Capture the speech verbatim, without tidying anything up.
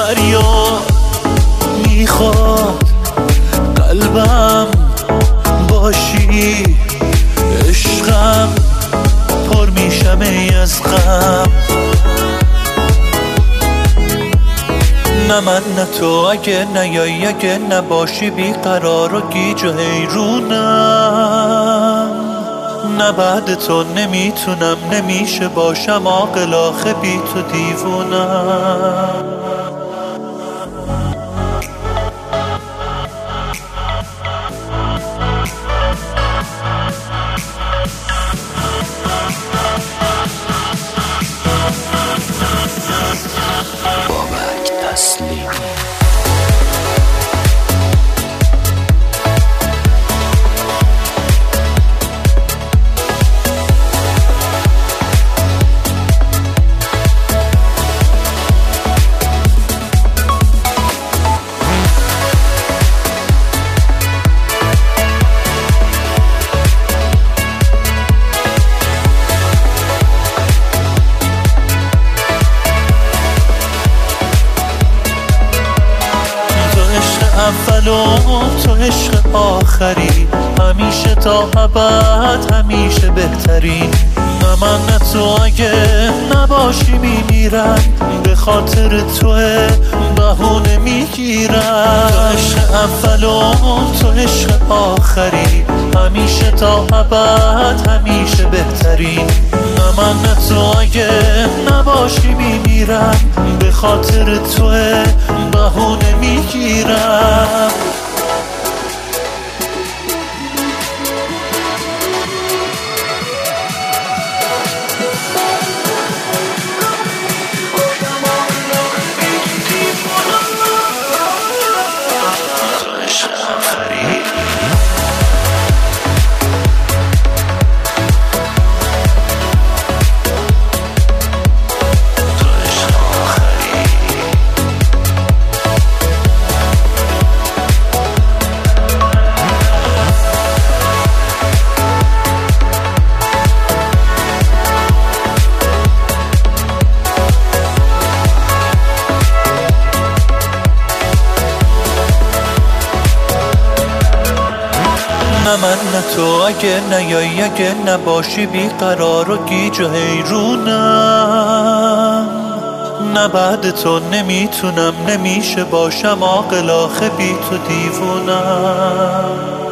فریاد میخواد قلبم باشی، عشقم پر میشم ای از غم. نه من نه تو، اگه نیایی اگه نباشی بیقرار و گیج و حیرونم. نه بعد تو نمیتونم نمیشه باشم عاقل، آخه بی تو دیوونم. بابک تسلیمی. اول و تو عشق آخری، همیشه تا ابد همیشه بهترین. نه من نه تو، اگه نباشی میمیرم، به خاطر توه بهونه میگیرم. تو عشق اول و تو عشق آخری، همیشه تا ابد همیشه بهترین. نه من نه تو، اگه نباشی میمیرم، به خاطر توه بهونه میگیرم. نه من نه تو، اگه نیایی اگه نباشی بیقرار و گیج و حیرونم. نه بعد تو نمیتونم نمیشه باشم عاقل، آخه بی تو دیوونم.